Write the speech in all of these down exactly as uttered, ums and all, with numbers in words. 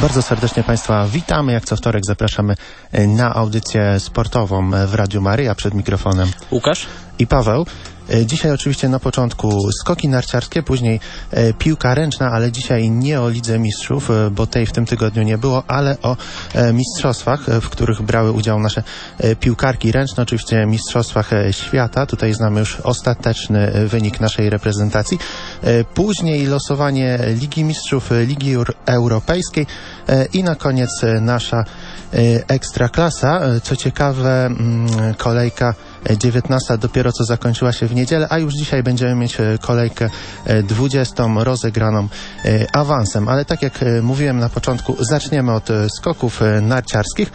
Bardzo serdecznie Państwa witamy. Jak co wtorek zapraszamy na audycję sportową w Radiu Maryja. Przed mikrofonem Łukasz i Paweł. Dzisiaj oczywiście na początku skoki narciarskie, później e, piłka ręczna, ale dzisiaj nie o Lidze Mistrzów, e, bo tej w tym tygodniu nie było, ale o e, mistrzostwach, e, w których brały udział nasze e, piłkarki ręczne, oczywiście mistrzostwach e, świata. Tutaj znamy już ostateczny e, wynik naszej reprezentacji. E, później losowanie Ligi Mistrzów, e, Ligi Eur- Europejskiej e, i na koniec e, nasza e, ekstraklasa. E, co ciekawe, m, kolejka dziewiętnasta dopiero co zakończyła się w niedzielę, a już dzisiaj będziemy mieć kolejkę dwudziestą rozegraną awansem. Ale tak jak mówiłem na początku, zaczniemy od skoków narciarskich.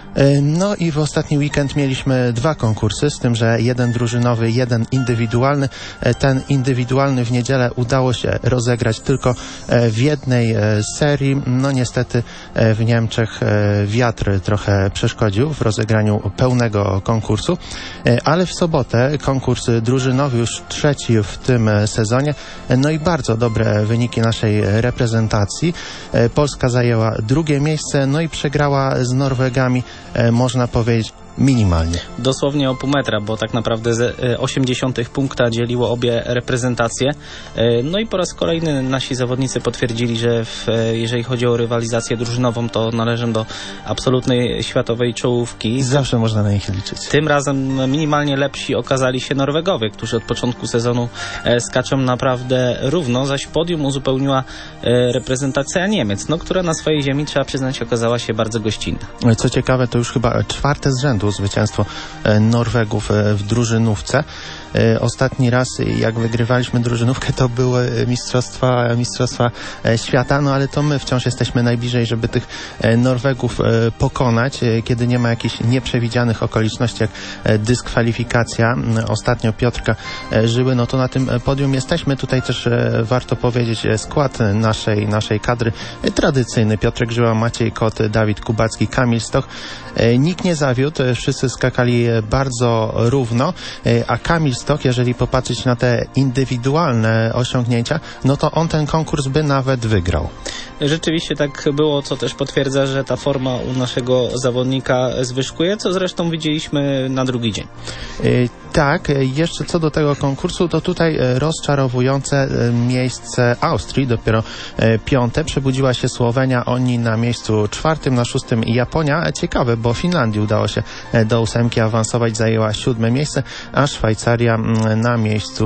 No i w ostatni weekend mieliśmy dwa konkursy, z tym, że jeden drużynowy, jeden indywidualny. Ten indywidualny w niedzielę udało się rozegrać tylko w jednej serii. No niestety w Niemczech wiatr trochę przeszkodził w rozegraniu pełnego konkursu, ale w sobotę konkurs drużynowy, już trzeci w tym sezonie. No i bardzo dobre wyniki naszej reprezentacji. Polska zajęła drugie miejsce, no i przegrała z Norwegami, można powiedzieć, minimalnie. Dosłownie o pół metra, bo tak naprawdę osiemdziesiąt punkta dzieliło obie reprezentacje. No i po raz kolejny nasi zawodnicy potwierdzili, że w, jeżeli chodzi o rywalizację drużynową, to należą do absolutnej światowej czołówki. Zawsze można na nich liczyć. Tym razem minimalnie lepsi okazali się Norwegowie, którzy od początku sezonu skaczą naprawdę równo, zaś podium uzupełniła reprezentacja Niemiec, no, która na swojej ziemi, trzeba przyznać, okazała się bardzo gościnna. Co ciekawe, to już chyba czwarte z rzędu zwycięstwo Norwegów w drużynówce. Ostatni raz, jak wygrywaliśmy drużynówkę, to były mistrzostwa, mistrzostwa świata, no ale to my wciąż jesteśmy najbliżej, żeby tych Norwegów pokonać, kiedy nie ma jakichś nieprzewidzianych okoliczności, jak dyskwalifikacja ostatnio Piotrka Żyły, no to na tym podium jesteśmy. Tutaj też warto powiedzieć skład naszej, naszej kadry tradycyjny: Piotrek Żyła, Maciej Kot, Dawid Kubacki, Kamil Stoch. Nikt nie zawiódł, wszyscy skakali bardzo równo, a Kamil Stoch, jeżeli popatrzeć na te indywidualne osiągnięcia, no to on ten konkurs by nawet wygrał. Rzeczywiście tak było, co też potwierdza, że ta forma u naszego zawodnika zwyżkuje, co zresztą widzieliśmy na drugi dzień. Yy, tak, jeszcze co do tego konkursu, to tutaj rozczarowujące miejsce Austrii, dopiero piąte. Przebudziła się Słowenia, oni na miejscu czwartym, na szóstym Japonia. Ciekawe, bo Finlandii udało się do ósemki awansować, zajęła siódme miejsce, a Szwajcaria na miejscu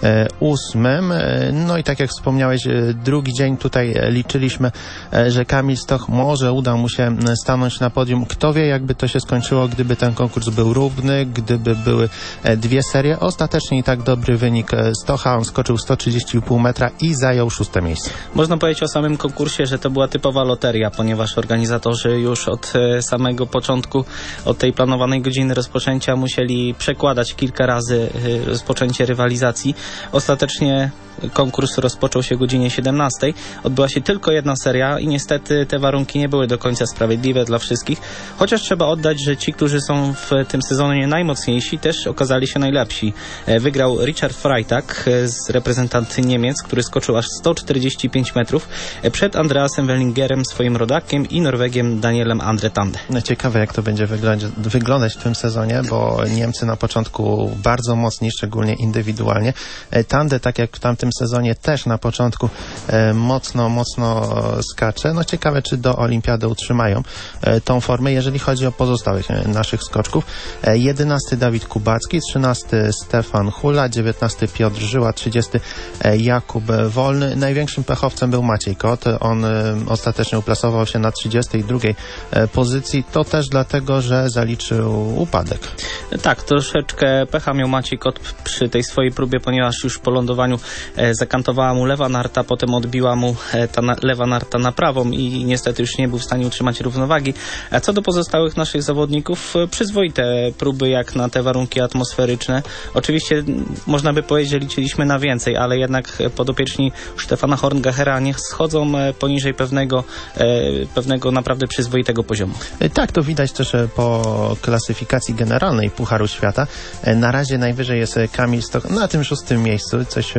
ósmym. No i tak jak wspomniałeś, drugi dzień tutaj liczyliśmy, że Kamil Stoch może uda mu się stanąć na podium. Kto wie, jakby to się skończyło, gdyby ten konkurs był równy, gdyby były dwie serie. Ostatecznie i tak dobry wynik Stocha. On skoczył sto trzydzieści i pół metra i zajął szóste miejsce. Można powiedzieć o samym konkursie, że to była typowa loteria, ponieważ organizatorzy już od samego początku, od tej planowanej godziny rozpoczęcia musieli przekładać kilka razy rozpoczęcie rywalizacji. Ostatecznie konkurs rozpoczął się o godzinie siedemnastej. Odbyła się tylko jedna seria i niestety te warunki nie były do końca sprawiedliwe dla wszystkich. Chociaż trzeba oddać, że ci, którzy są w tym sezonie najmocniejsi, też okazali się najlepsi. Wygrał Richard Freitag z reprezentant Niemiec, który skoczył aż sto czterdzieści pięć metrów przed Andreasem Wellingerem, swoim rodakiem, i Norwegiem Danielem Andre Tande. No ciekawe, jak to będzie wyglądać, wyglądać w tym sezonie, bo Niemcy na początku bardzo mocni, szczególnie indywidualnie. Tande, tak jak w tamtym sezonie, też na początku e, mocno, mocno skacze. No ciekawe, czy do olimpiady utrzymają e, tą formę. Jeżeli chodzi o pozostałych e, naszych skoczków, e, jedenasty Dawid Kubacki, trzynasty Stefan Hula, dziewiętnasty Piotr Żyła, trzydziesty e, Jakub Wolny. Największym pechowcem był Maciej Kot. On e, ostatecznie uplasował się na trzydziestej drugiej e, pozycji. To też dlatego, że zaliczył upadek. Tak, troszeczkę pecha miał Maciej Kot przy tej swojej próbie, ponieważ już po lądowaniu e, zakantowała mu lewa narta, potem odbiła mu e, ta na, lewa narta na prawą i niestety już nie był w stanie utrzymać równowagi. A co do pozostałych naszych zawodników, e, przyzwoite próby jak na te warunki atmosferyczne. Oczywiście można by powiedzieć, że liczyliśmy na więcej, ale jednak podopieczni Stefana Horngachera nie schodzą e, poniżej pewnego, e, pewnego naprawdę przyzwoitego poziomu. E, tak, to widać też e, po klasyfikacji generalnej Pucharu Świata. E, na razie najwyżej jest Kamil Stoch na tym szóstym miejscu, coś e, w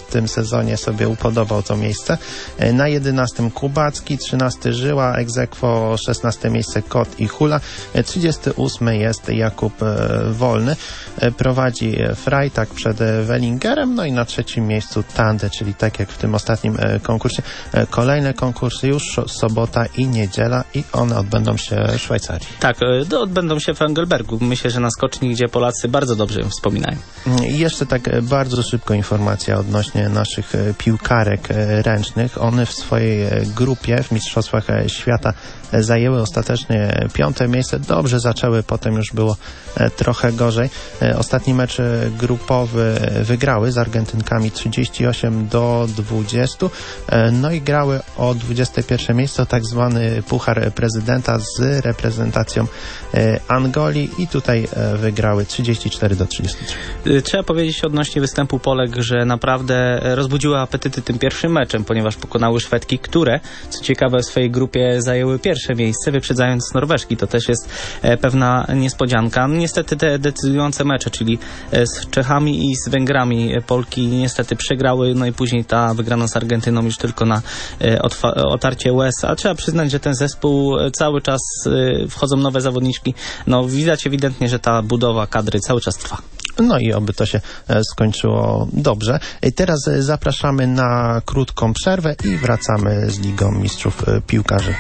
w tym sezonie sobie upodobał to miejsce. Na jedenastym Kubacki, trzynasty Żyła, ex aequo szesnaste miejsce Kot i Hula, trzydziesty ósmy jest Jakub Wolny. Prowadzi Freitag przed Wellingerem, no i na trzecim miejscu Tande, czyli tak jak w tym ostatnim konkursie. Kolejne konkursy już sobota i niedziela i one odbędą się w Szwajcarii. Tak, odbędą się w Engelbergu. Myślę, że na skoczni, gdzie Polacy bardzo dobrze wspominają. I jeszcze tak bardzo szybko informacja odnośnie naszych piłkarek ręcznych. One w swojej grupie w Mistrzostwach Świata zajęły ostatecznie piąte miejsce. Dobrze zaczęły, potem już było trochę gorzej. Ostatni mecz grupowy wygrały z Argentynkami trzydzieści osiem do dwudziestu. No i grały o dwudzieste pierwsze miejsce, o tak zwany Puchar Prezydenta z reprezentacją Angolii i tutaj wygrały trzydzieści cztery do trzydziestu trzech. Trzeba powiedzieć odnośnie występu Polek, że naprawdę rozbudziły apetyty tym pierwszym meczem, ponieważ pokonały Szwedki, które, co ciekawe, w swojej grupie zajęły pierwsze miejsce, wyprzedzając Norweżki. To też jest pewna niespodzianka. Niestety te decydujące mecze, czyli z Czechami i z Węgrami, Polki niestety przegrały, no i później ta wygrana z Argentyną już tylko na otarcie łez. A trzeba przyznać, że ten zespół cały czas wchodzą nowe zawodniczki. No widać ewidentnie, że ta budowa kadry cały czas trwa. No i oby to się skończyło dobrze. Teraz zapraszamy na krótką przerwę i wracamy z Ligą Mistrzów Piłkarzy.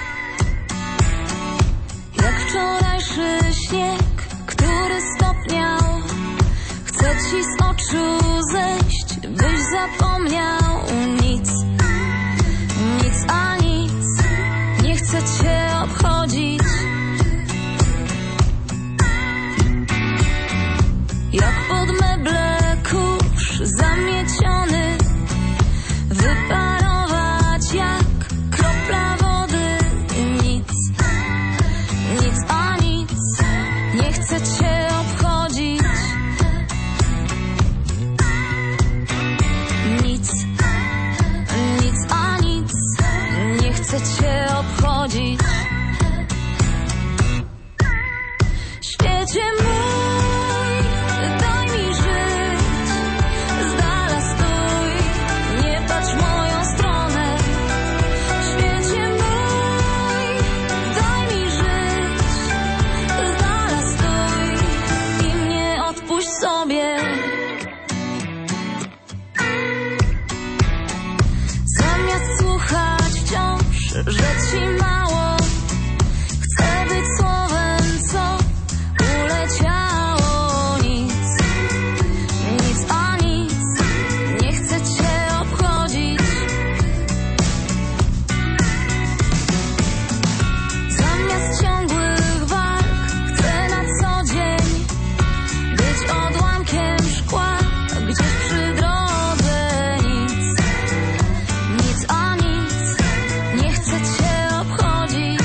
Jak wczorajszy śnieg, który stopniał, chcę ci z oczu zejść, byś zapomniał. Nic, nic a nic, nie chcę cię obchodzić. Jak pod meble kurz zamieciony, wyparować jak kropla wody. Nic, nic a nic, nie chcę cię obchodzić. Nic, nic a nic, nie chcę cię obchodzić. Świecie mój, że ci mało, chcę być słowem, co uleciało. Nic, nic a nic, nie chcę cię obchodzić. Zamiast ciągłych walk chcę na co dzień być odłamkiem szkła gdzieś przy drodze. Nic, nic a nic, nie chcę cię obchodzić.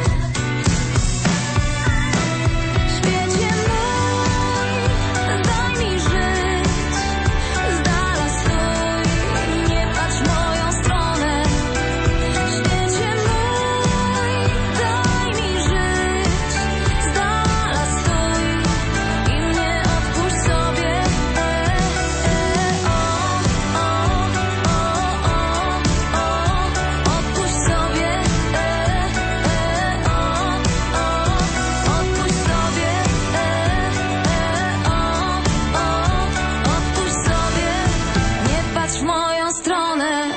Świecie mój, daj mi żyć, z dala stój, nie patrz w moją stronę. Świecie mój, daj mi żyć, z dala stój i mnie odpuść sobie. E, e, o, o, o, o, o, odpuść sobie. E, e, o, o, odpuść sobie. E, e, o, o, odpuść sobie. Nie patrz w moją stronę.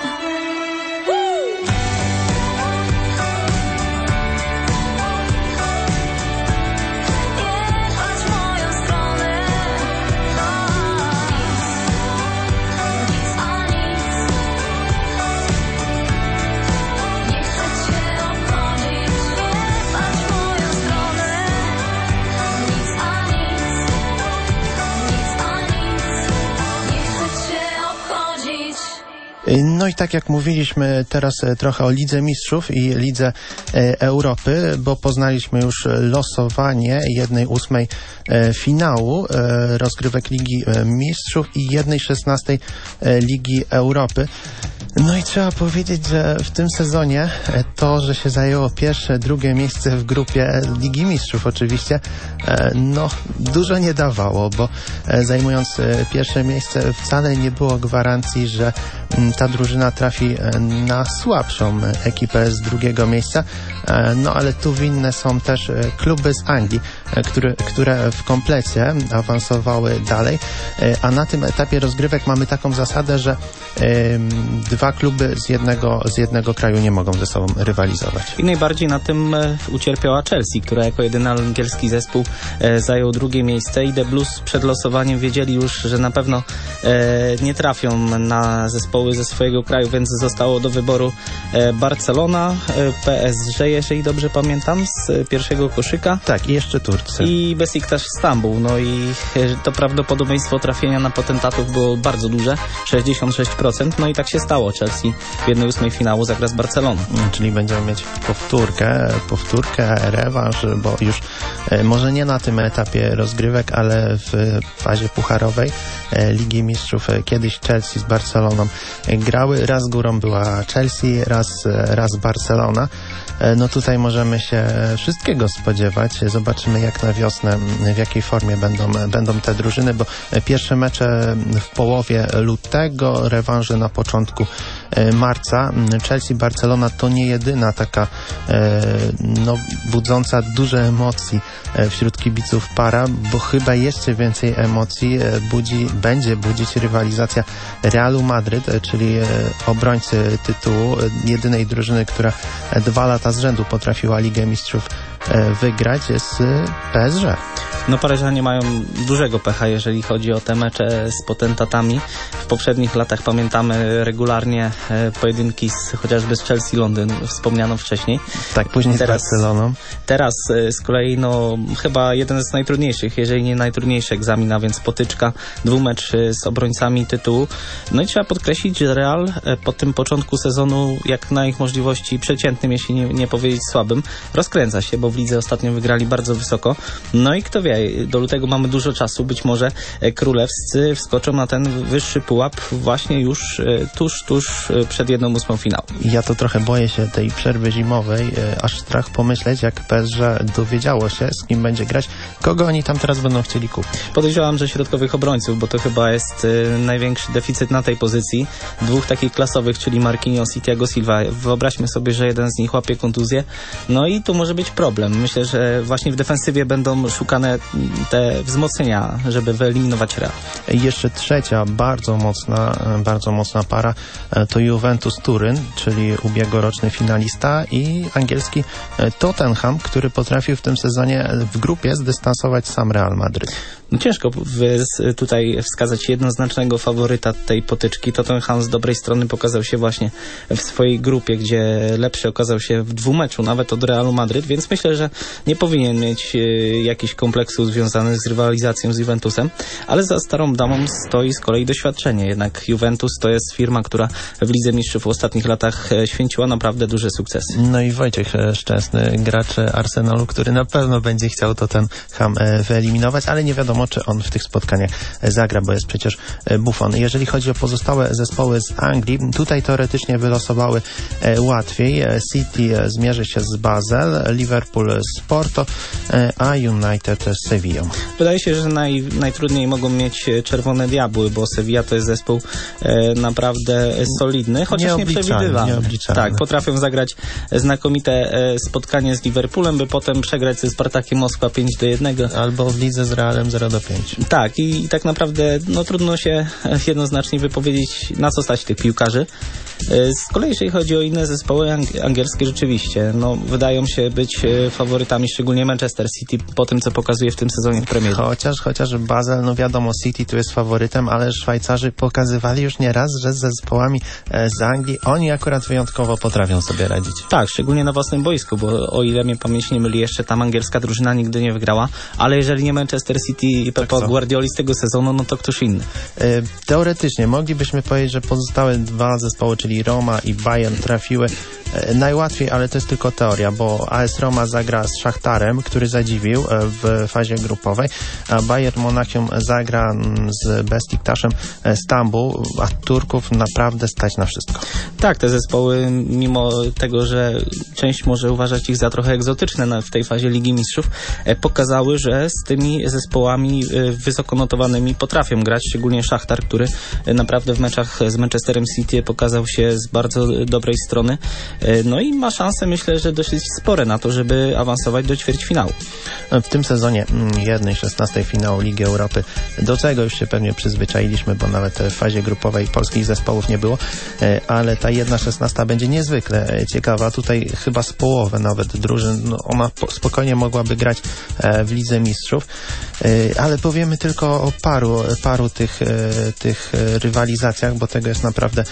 Nie patrz w moją stronę. Nic a nic, nie chcę cię obchodzić. Nie patrz w moją stronę. Nic a nic, nic a nic, nie chcę cię obchodzić. No i tak jak mówiliśmy teraz trochę o Lidze Mistrzów i Lidze Europy, bo poznaliśmy już losowanie jednej ósmej finału rozgrywek Ligi Mistrzów i jednej szesnastej Ligi Europy. No i trzeba powiedzieć, że w tym sezonie to, że się zajęło pierwsze, drugie miejsce w grupie Ligi Mistrzów oczywiście, no dużo nie dawało, bo zajmując pierwsze miejsce wcale nie było gwarancji, że ta drużyna trafi na słabszą ekipę z drugiego miejsca, no ale tu winne są też kluby z Anglii, które, które w komplecie awansowały dalej, a na tym etapie rozgrywek mamy taką zasadę, że dwa kluby z jednego, z jednego kraju nie mogą ze sobą rywalizować. I najbardziej na tym ucierpiała Chelsea, która jako jedyny angielski zespół zajął drugie miejsce i The Blues przed losowaniem wiedzieli już, że na pewno nie trafią na zespoły ze swojego kraju, więc zostało do wyboru Barcelona, P S G, jeżeli dobrze pamiętam, z pierwszego koszyka. Tak, i jeszcze Turcy. I Besiktas Stambuł. No i to prawdopodobieństwo trafienia na potentatów było bardzo duże, sześćdziesiąt sześć procent. No i tak się stało. Chelsea w jednej ósmej finału zagra z Barceloną. Czyli będziemy mieć powtórkę, powtórkę, rewanż, bo już e, może nie na tym etapie rozgrywek, ale w fazie pucharowej e, Ligi Mistrzów e, kiedyś Chelsea z Barceloną e, grały. Raz górą była Chelsea, raz, e, raz Barcelona. E, no tutaj możemy się wszystkiego spodziewać. Zobaczymy jak na wiosnę, w jakiej formie będą, będą te drużyny, bo pierwsze mecze w połowie lutego, rewanże na początku marca. Chelsea-Barcelona to nie jedyna taka e, no, budząca duże emocji wśród kibiców para, bo chyba jeszcze więcej emocji budzi, będzie budzić rywalizacja Realu Madryt, czyli obrońcy tytułu, jedynej drużyny, która dwa lata z rzędu potrafiła Ligę Mistrzów wygrać z P S G. No Paryżanie mają dużego pecha, jeżeli chodzi o te mecze z potentatami. W poprzednich latach pamiętamy regularnie pojedynki z, chociażby z Chelsea Londyn, wspomniano wcześniej. Tak, później teraz, z Barceloną. Teraz z kolei no chyba jeden z najtrudniejszych, jeżeli nie najtrudniejszy egzamin, a więc potyczka, dwumecz z obrońcami tytułu. No i trzeba podkreślić, że Real po tym początku sezonu, jak na ich możliwości przeciętnym, jeśli nie, nie powiedzieć słabym, rozkręca się, bo w lidze ostatnio wygrali bardzo wysoko. No i kto wie, do lutego mamy dużo czasu, być może królewscy wskoczą na ten wyższy pułap właśnie już tuż, tuż przed jedną ósmą finału. Ja to trochę boję się tej przerwy zimowej, aż strach pomyśleć, jak P S G dowiedziało się, z kim będzie grać, kogo oni tam teraz będą chcieli kupić. Podejrzewam, że środkowych obrońców, bo to chyba jest y, największy deficyt na tej pozycji. Dwóch takich klasowych, czyli Marquinhos i Thiago Silva. Wyobraźmy sobie, że jeden z nich łapie kontuzję, no i tu może być problem. Myślę, że właśnie w defensywie będą szukane te wzmocnienia, żeby wyeliminować Real. I jeszcze trzecia, bardzo mocna, bardzo mocna para to Juventus Turyn, czyli ubiegłoroczny finalista, i angielski Tottenham, który potrafił w tym sezonie w grupie zdystansować sam Real Madryt. No ciężko tutaj wskazać jednoznacznego faworyta tej potyczki. Tottenham z dobrej strony pokazał się właśnie w swojej grupie, gdzie lepszy okazał się w dwumeczu, nawet od Realu Madryt, więc myślę, że nie powinien mieć jakichś kompleksów związanych z rywalizacją z Juventusem, ale za starą damą stoi z kolei doświadczenie. Jednak Juventus to jest firma, która w Lidze Mistrzów w ostatnich latach święciła naprawdę duże sukcesy. No i Wojciech Szczęsny, gracz Arsenalu, który na pewno będzie chciał Tottenham wyeliminować, ale nie wiadomo, czy on w tych spotkaniach zagra, bo jest przecież Buffon. Jeżeli chodzi o pozostałe zespoły z Anglii, tutaj teoretycznie wylosowały łatwiej. City zmierzy się z Basel, Liverpool z Porto, a United z Sevillą. Wydaje się, że naj, najtrudniej mogą mieć Czerwone Diabły, bo Sevilla to jest zespół e, naprawdę solidny, chociaż nieprzewidywalny. Tak, potrafią zagrać znakomite e, spotkanie z Liverpoolem, by potem przegrać ze Spartakiem Moskwa pięć do jednego. Albo w lidze z Realem zero do pięciu. Tak, i, i tak naprawdę no, trudno się jednoznacznie wypowiedzieć, na co stać tych piłkarzy. Z kolei jeżeli chodzi o inne zespoły ang- angielskie, rzeczywiście no, wydają się być faworytami, szczególnie Manchester City po tym, co pokazuje w tym sezonie w Premier League. Chociaż, chociaż Basel, no wiadomo, City tu jest faworytem, ale Szwajcarzy pokazywali już nie raz, że z zespołami z Anglii oni akurat wyjątkowo potrafią sobie radzić. Tak, szczególnie na własnym boisku, bo o ile mnie pamięć nie myli, jeszcze tam angielska drużyna nigdy nie wygrała, ale jeżeli nie Manchester City i Pepa Guardioli z tego sezonu, no to ktoś inny. Teoretycznie moglibyśmy powiedzieć, że pozostałe dwa zespoły, czyli Roma i Bayern, trafiły e, najłatwiej, ale to jest tylko teoria, bo A S Roma zagra z Szachtarem, który zadziwił e, w fazie grupowej, a Bayern Monachium zagra z Beşiktaşem Stambuł, a Turków naprawdę stać na wszystko. Tak, te zespoły, mimo tego, że część może uważać ich za trochę egzotyczne w tej fazie Ligi Mistrzów, pokazały, że z tymi zespołami wysoko notowanymi potrafią grać, szczególnie Szachtar, który naprawdę w meczach z Manchesterem City pokazał się z bardzo dobrej strony. No i ma szansę, myślę, że dosyć spore na to, żeby awansować do ćwierćfinału. W tym sezonie jednej szesnastej finału Ligi Europy, do tego już się pewnie przyzwyczailiśmy, bo nawet w fazie grupowej polskich zespołów nie było, ale ta jedna szesnasta będzie niezwykle ciekawa. Tutaj chyba z połowę nawet drużyn, no ona spokojnie mogłaby grać w Lidze Mistrzów, ale powiemy tylko o paru, paru tych, tych rywalizacjach, bo tego jest naprawdę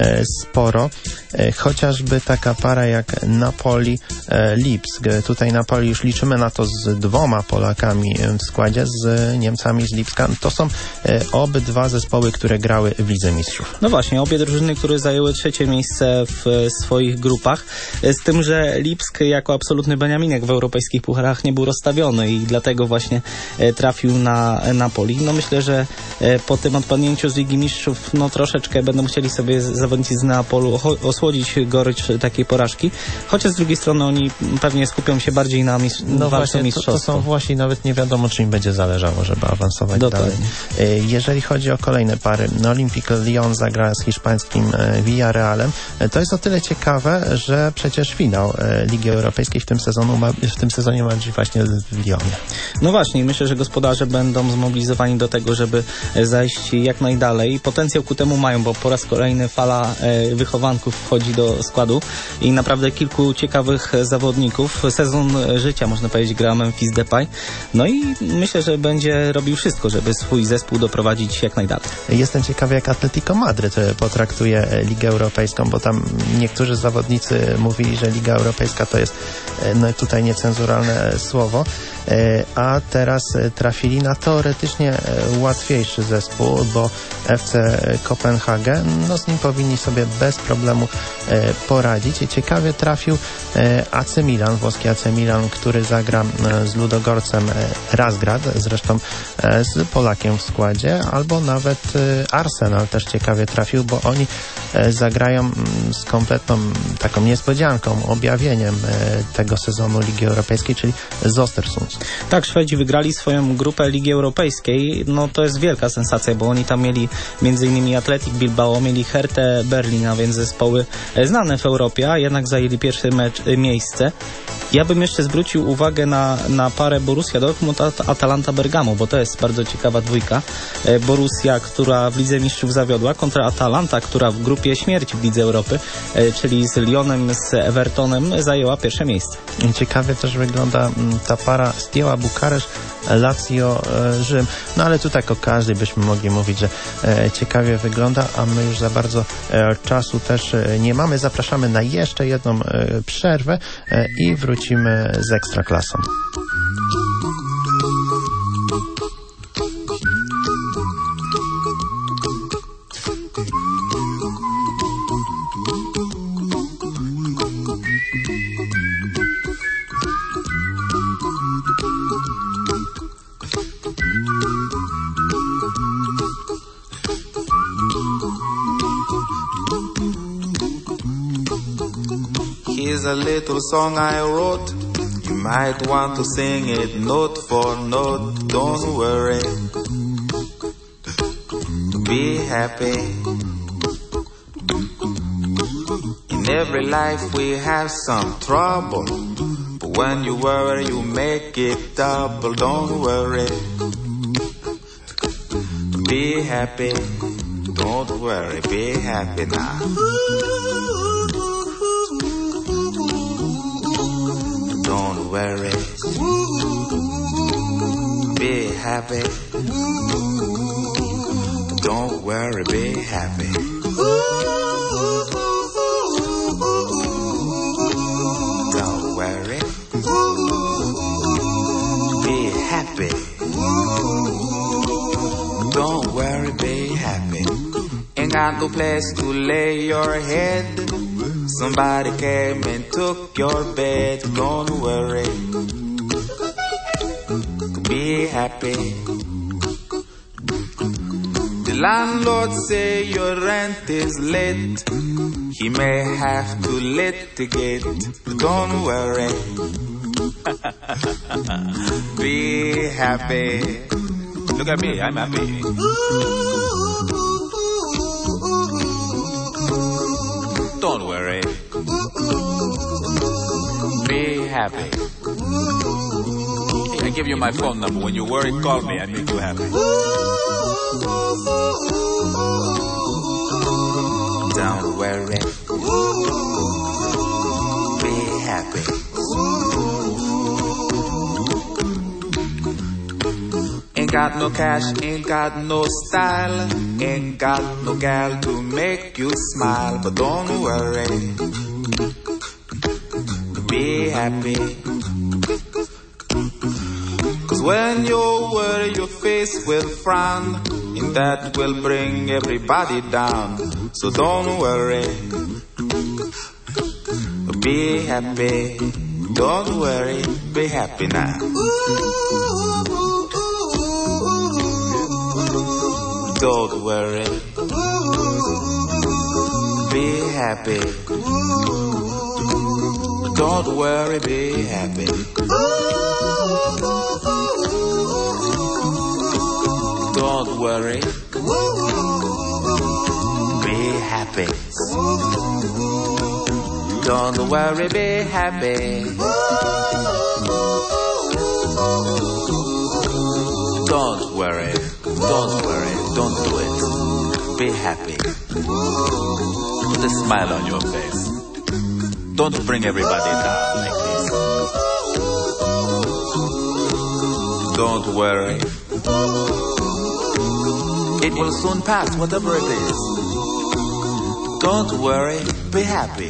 sporo. Chociażby taka para jak Napoli-Lipsk. Tutaj Napoli już liczymy na to z dwoma Polakami w składzie, z Niemcami z Lipska. To są obydwa zespoły, które grały w Lidze Mistrzów. No właśnie, obie drużyny, które zajęły trzecie miejsce w swoich grupach, z tym, że Lipsk jako absolutny beniaminek w europejskich pucharach nie był rozstawiony i dlatego właśnie trafił na Napoli. No myślę, że po tym odpadnięciu z Ligi Mistrzów no troszeczkę będą musieli sobie zawodnicy z Neapolu osłodzić gorycz takiej porażki, chociaż z drugiej strony oni pewnie skupią się bardziej na mis- no walce o mistrzostwo. To, to są właśnie, nawet nie wiadomo, czy im będzie zależało, żeby awansować Dokładnie. dalej. Jeżeli chodzi o kolejne pary, no Olympique Lyon zagra z hiszpańskim Villarrealem. To jest o tyle ciekawe, że przecież finał Ligi Europejskiej w tym, sezonu ma, w tym sezonie ma być właśnie w Lyonie. No właśnie, myślę, że gospodarze będą zmobilizowani do tego, żeby zajść jak najdalej. Potencjał ku temu mają, bo po raz kolejny fala wychowanków wchodzi do składu i naprawdę kilku ciekawych zawodników. Sezon życia, można powiedzieć, gra Memphis Depay. No i myślę, że będzie robił wszystko, żeby swój zespół doprowadzić jak najdalej. Jestem ciekawy, jak Atletico Madryt potraktuje Ligę Europejską, bo tam niektórzy zawodnicy mówili, że Liga Europejska to jest no tutaj niecenzuralne słowo, a teraz trafili na teoretycznie łatwiejszy zespół, bo F C Kopenhagen, no z nim powinni sobie bez problemu poradzić. Ciekawie trafił A C Milan, włoski A C Milan, który zagra z Ludogorcem Razgrad, zresztą z Polakiem w składzie, albo nawet Arsenal też ciekawie trafił, bo oni zagrają z kompletną taką niespodzianką, objawieniem tego sezonu Ligi Europejskiej, czyli z Ostersund. Tak, Szwedzi wygrali swoją grupę Ligi Europejskiej. No to jest wielka sensacja, bo oni tam mieli między innymi Athletic Bilbao, mieli Hertę Berlin, a więc zespoły znane w Europie, a jednak zajęli pierwsze mecz, miejsce. Ja bym jeszcze zwrócił uwagę na, na parę Borussia Dortmund Atalanta Bergamo, bo to jest bardzo ciekawa dwójka. Borussia, która w Lidze Mistrzów zawiodła, kontra Atalanta, która w grupie śmierci w Lidze Europy, czyli z Lyonem, z Evertonem, zajęła pierwsze miejsce. Ciekawie też wygląda ta para Steaua Bukaresz, Lazio Rzym. No ale tu tak o każdej byśmy mogli mówić, że e, ciekawie wygląda, a my już za bardzo e, czasu też e, nie mamy. Zapraszamy na jeszcze jedną e, przerwę e, i wrócimy z Ekstraklasą. Here's a little song I wrote. You might want to sing it note for note. Don't worry. Be happy. In every life we have some trouble. But when you worry, you make it double. Don't worry. Be happy. Don't worry. Be happy now. Don't worry. Be happy. Don't worry, be happy. Don't worry. Be happy. Don't worry, be happy. Ain't got no place to lay your head. Somebody came and took your bed. Don't worry, be happy. The landlord say your rent is late. He may have to litigate. Don't worry, be happy. Look at me, I'm happy. Don't worry, be happy. I give you my phone number. When you worry, call me. I make you happy. Don't worry, be happy. Ain't got no cash, ain't got no style, ain't got no gal to make you smile. But don't worry, be happy. Cause when you worry, your face will frown, and that will bring everybody down. So don't worry, be happy. Don't worry, be happy now. Don't worry, be happy. Don't worry, be happy. Don't worry, be happy. Don't worry, be happy. Don't worry, don't worry, don't do it. Be happy. Put a smile on your face. Don't bring everybody down like this. Don't worry, it will soon pass, whatever it is. Don't worry, be happy.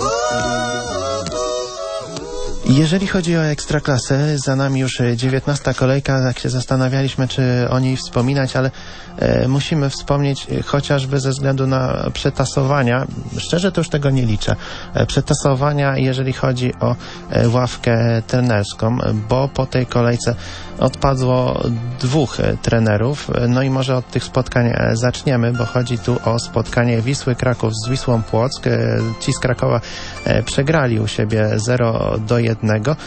Jeżeli chodzi o Ekstraklasę, za nami już dziewiętnasta kolejka, tak się zastanawialiśmy, czy o niej wspominać, ale e, musimy wspomnieć chociażby ze względu na przetasowania. Szczerze to już tego nie liczę. E, przetasowania, jeżeli chodzi o e, ławkę trenerską, bo po tej kolejce odpadło dwóch e, trenerów. No i może od tych spotkań e, zaczniemy, bo chodzi tu o spotkanie Wisły Kraków z Wisłą Płock. E, ci z Krakowa e, przegrali u siebie zero do jednego.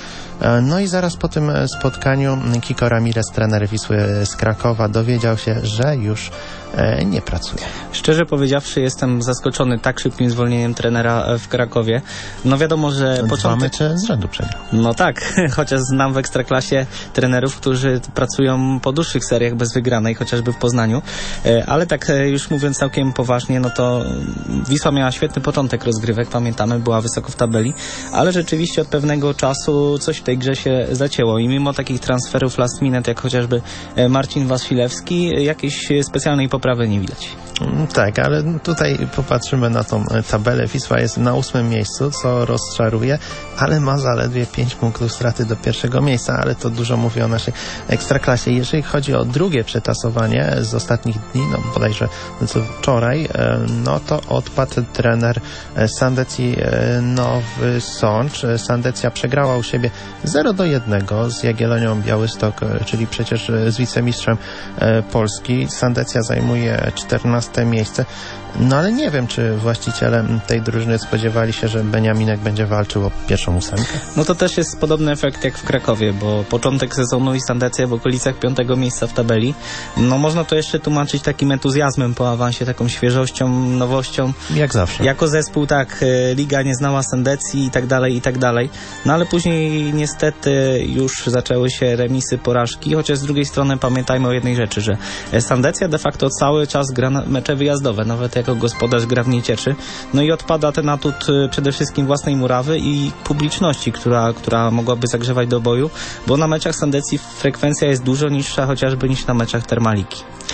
No i zaraz po tym spotkaniu Kiko Ramirez, trener Wisły z Krakowa, dowiedział się, że już e, nie pracuje. Szczerze powiedziawszy, jestem zaskoczony tak szybkim zwolnieniem trenera w Krakowie. No wiadomo, że Dwa początek... mecze z rzędu przegrał. No tak, chociaż znam w Ekstraklasie trenerów, którzy pracują po dłuższych seriach bez wygranej, chociażby w Poznaniu. Ale tak już mówiąc całkiem poważnie, no to Wisła miała świetny początek rozgrywek, pamiętamy, była wysoko w tabeli, ale rzeczywiście od pewnego czasu coś w tej grze się zacięło i mimo takich transferów last minute, jak chociażby Marcin Wasilewski, jakiejś specjalnej poprawy nie widać. Tak, ale tutaj popatrzymy na tą tabelę. Wisła jest na ósmym miejscu, co rozczaruje, ale ma zaledwie pięć punktów straty do pierwszego miejsca, ale to dużo mówi o naszej Ekstraklasie. Jeżeli chodzi o drugie przetasowanie z ostatnich dni, no bodajże co wczoraj, no to odpadł trener Sandecji Nowy Sącz. Sandecja przegrała u siebie zero do jednego z Jagiellonią Białystok, czyli przecież z wicemistrzem Polski. Sandecja zajmuje czternaste miejsce. No ale nie wiem, czy właściciele tej drużyny spodziewali się, że Beniaminek będzie walczył o pierwszą ósemkę. No to też jest podobny efekt jak w Krakowie, bo początek sezonu i Sandecja w okolicach piątego miejsca w tabeli. No można to jeszcze tłumaczyć takim entuzjazmem po awansie, taką świeżością, nowością. Jak zawsze. Jako zespół tak, liga nie znała Sandecji i tak dalej, i tak dalej. No ale później niestety już zaczęły się remisy, porażki, chociaż z drugiej strony pamiętajmy o jednej rzeczy, że Sandecja de facto cały czas gra mecze wyjazdowe, nawet jako gospodarz gra w niej cieczy. No i odpada ten atut przede wszystkim własnej murawy i publiczności, która, która mogłaby zagrzewać do boju, bo na meczach Sandecji frekwencja jest dużo niższa chociażby niż na meczach Termaliki.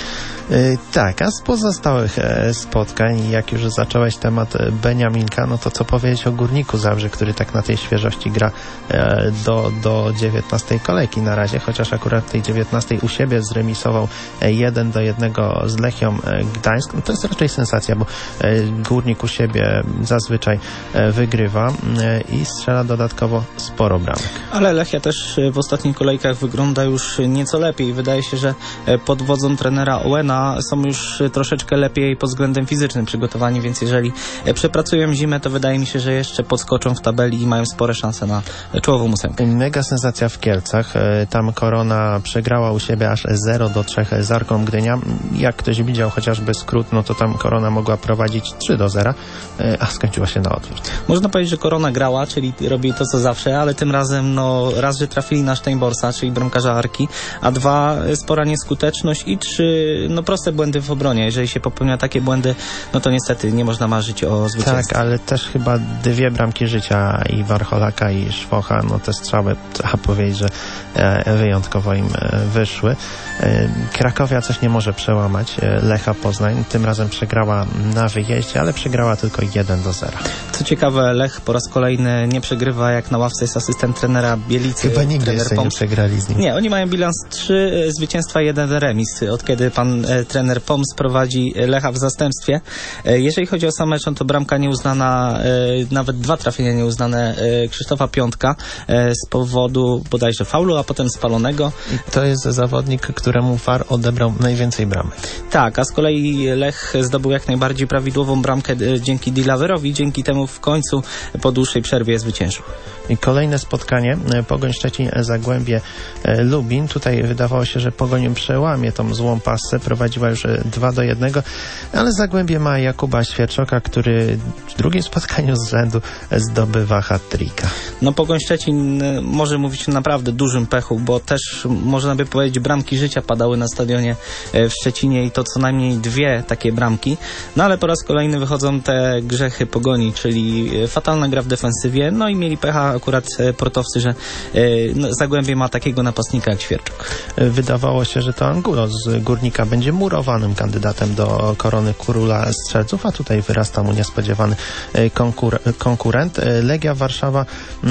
Y, Tak, a z pozostałych e, spotkań, jak już zacząłeś temat e, Beniaminka, no to co powiedzieć o Górniku Zabrze, który tak na tej świeżości gra e, do, do dziewiętnastej kolejki na razie, chociaż akurat w tej dziewiętnastej u siebie zremisował e, jeden do jednego z Lechią e, Gdańsk. No to jest raczej sensacja, bo e, Górnik u siebie zazwyczaj e, wygrywa e, i strzela dodatkowo sporo bramek. Ale Lechia też w ostatnich kolejkach wygląda już nieco lepiej. Wydaje się, że pod wodzą trenera Owena są już troszeczkę lepiej pod względem fizycznym przygotowani, więc jeżeli przepracują zimę, to wydaje mi się, że jeszcze podskoczą w tabeli i mają spore szanse na czołową ósemkę. Mega sensacja w Kielcach. E, Tam Korona przegrała u siebie aż zero do trzech z Arką Gdynia. Jak ktoś widział chociażby skrót, no to tam Korona mogła prowadzić trzy do zera, e, a skończyła się na odwrót. Można powiedzieć, że Korona grała, czyli robi to co zawsze, ale tym razem no raz, że trafili na Steinborsa, czyli bramkarza Arki, a dwa, spora nieskuteczność i trzy, no proste błędy w obronie. Jeżeli się popełnia takie błędy, no to niestety nie można marzyć o zwycięstwie. Tak, ale też chyba dwie bramki życia i Warcholaka i Szwocha, no te strzały, trzeba powiedzieć, że e, wyjątkowo im e, wyszły. E, Krakowia coś nie może przełamać. E, Lecha Poznań tym razem przegrała na wyjeździe, ale przegrała tylko jeden do zera. Co ciekawe, Lech po raz kolejny nie przegrywa, jak na ławce jest asystent trenera Bielicy. Chyba nigdy trener jeszcze nie Poms. przegrali z nim. Nie, oni mają bilans trzy zwycięstwa, jeden remis, od kiedy pan e, trener Poms prowadzi Lecha w zastępstwie. E, jeżeli chodzi o sam mecz, to bramka nieuznana, e, nawet dwa trafienia nieuznane e, Krzysztofa Piątka e, z powodu bodajże faulu, a potem spalonego. I to jest zawodnik, któremu V A R odebrał najwięcej bramek. Tak, a z kolei Lech zdobył jak najbardziej prawidłową bramkę e, dzięki Dilawerowi, dzięki temu w końcu po dłuższej przerwie zwyciężył. I kolejne spotkanie, e, Pogoń Szczecin, Zagłębie, e, Lubin. Tutaj wydawało się, że Pogoń przełamie tą złą passę, prowadziła już dwa do jednego, ale Zagłębie ma Jakuba Świerczoka, który w drugim spotkaniu z rzędu zdobywa hat-tricka. No Pogoń Szczecin y, może mówić o naprawdę dużym pechu, bo też można by powiedzieć bramki życia padały na stadionie y, w Szczecinie i to co najmniej dwie takie bramki, no ale po raz kolejny wychodzą te grzechy Pogoni, czyli y, fatalna gra w defensywie, no i mieli pecha akurat y, portowcy, że y, no, Zagłębie ma takiego napastnika jak Świerczok. Wydawało się, że to Angulo z Górnika będzie murowanym kandydatem do korony króla strzelców, a tutaj wyrasta mu niespodziewany konkur konkurent. Legia Warszawa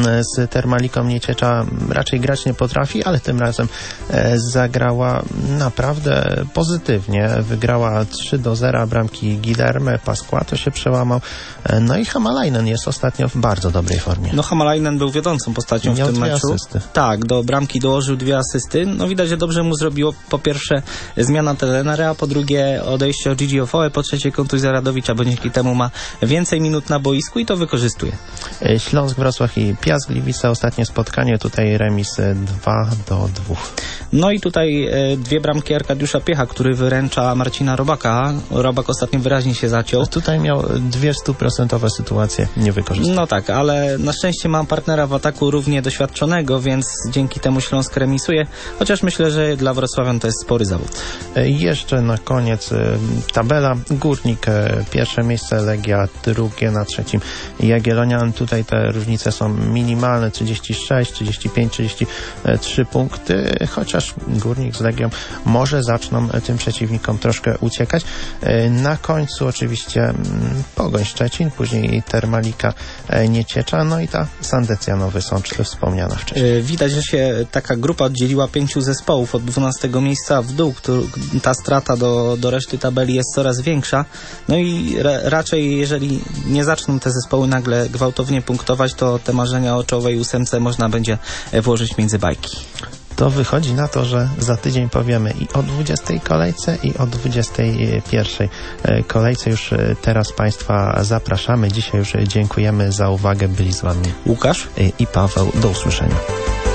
z Termaliką Nieciecza raczej grać nie potrafi, ale tym razem zagrała naprawdę pozytywnie. Wygrała trzy do zera, bramki Guilherme, Pasquato się przełamał, no i Hamalainen jest ostatnio w bardzo dobrej formie. No Hamalainen był wiodącą postacią Miał w tym dwie meczu. asysty. Tak, do bramki dołożył dwie asysty. No widać, że dobrze mu zrobiło po pierwsze zmiana trenera, po drugie odejście od Gigi Ofoe, po trzecie kontuzja Radowicza, bo dzięki temu ma więcej minut na boisku i to wykorzystuje. Śląsk Wrocław i Piast Gliwice, ostatnie spotkanie, tutaj remis dwa do dwóch. No i tutaj e, dwie bramki Arkadiusza Piecha, który wyręcza Marcina Robaka. Robak ostatnio wyraźnie się zaciął. Tutaj miał dwie stuprocentowe sytuacje, nie wykorzystał. No tak, ale na szczęście mam partnera w ataku równie doświadczonego, więc dzięki temu Śląsk remisuje, chociaż myślę, że dla Wrocławian to jest spory zawód. Jeszcze na koniec tabela. Górnik pierwsze miejsce, Legia drugie, na trzecim Jagiellonian. Tutaj te różnice są minimalne, trzydzieści sześć, trzydzieści pięć, trzydzieści trzy punkty, chociaż Górnik z Legią może zaczną tym przeciwnikom troszkę uciekać. Na końcu oczywiście Pogoń Szczecin, później Termalika Nieciecza, no i ta Sandecja Nowy Sącz wspomniana wcześniej. Widać, że się taka grupa oddzieliła pięciu zespołów od dwunastego miejsca w dół, który, ta strata do, do reszty tabeli jest coraz większa. No i ra, raczej jeżeli nie zaczną te zespoły nagle gwałtownie punktować, to te marzenia o czołowej ósemce można będzie włożyć między bajki. To wychodzi na to, że za tydzień powiemy i o dwudziestej kolejce, i o dwudziestej pierwszej kolejce. Już teraz Państwa zapraszamy. Dzisiaj już dziękujemy za uwagę. Byli z Wami Łukasz i Paweł. Do usłyszenia.